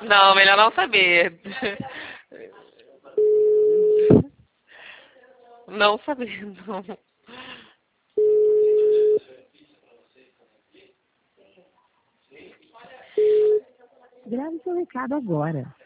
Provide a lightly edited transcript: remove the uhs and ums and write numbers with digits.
Não, melhor não saber. Não saber, não. Grave seu recado agora.